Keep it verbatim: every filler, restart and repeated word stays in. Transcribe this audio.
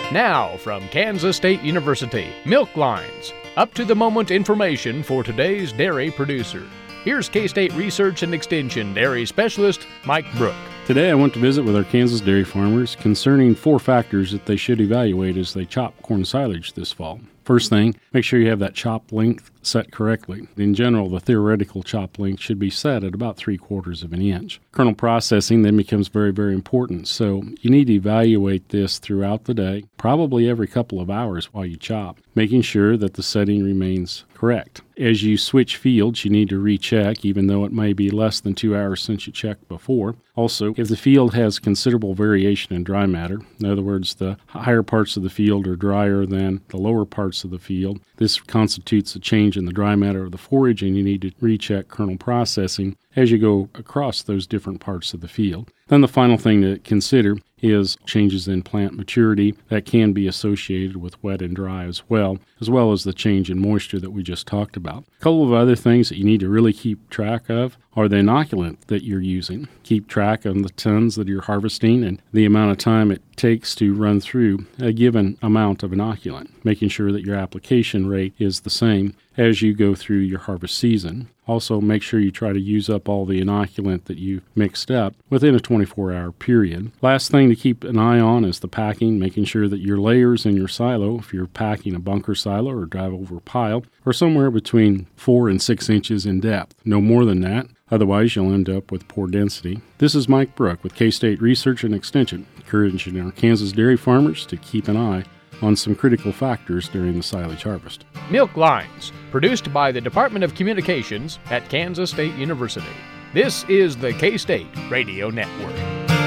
Now, from Kansas State University, Milk Lines, up-to-the-moment information for today's dairy producer. Here's K-State Research and Extension Dairy Specialist Mike Brook. Today I went to visit with our Kansas dairy farmers concerning four factors that they should evaluate as they chop corn silage this fall. First thing, make sure you have that chop length set correctly. In general, the theoretical chop length should be set at about three quarters of an inch. Kernel processing then becomes very, very important, so you need to evaluate this throughout the day, probably every couple of hours while you chop, making sure that the setting remains correct. As you switch fields, you need to recheck, even though it may be less than two hours since you checked before. Also, if the field has considerable variation in dry matter, in other words, the higher parts of the field are drier than the lower parts of the field, this constitutes a change in the dry matter of the forage, and you need to recheck kernel processing as you go across those different parts of the field. Then the final thing to consider is changes in plant maturity that can be associated with wet and dry as well, as well as the change in moisture that we just talked about. A couple of other things that you need to really keep track of are the inoculant that you're using. Keep track of the tons that you're harvesting and the amount of time it takes to run through a given amount of inoculant, making sure that your application rate is the same as you go through your harvest season. Also, make sure you try to use up all the inoculant that you've mixed up within a twenty-four hour period. Last thing to keep an eye on is the packing, making sure that your layers in your silo, if you're packing a bunker silo or drive-over pile, are somewhere between four and six inches in depth. No more than that. Otherwise, you'll end up with poor density. This is Mike Brook with K-State Research and Extension, encouraging our Kansas dairy farmers to keep an eye on some critical factors during the silage harvest. Milk Lines, produced by the Department of Communications at Kansas State University. This is the K-State Radio Network.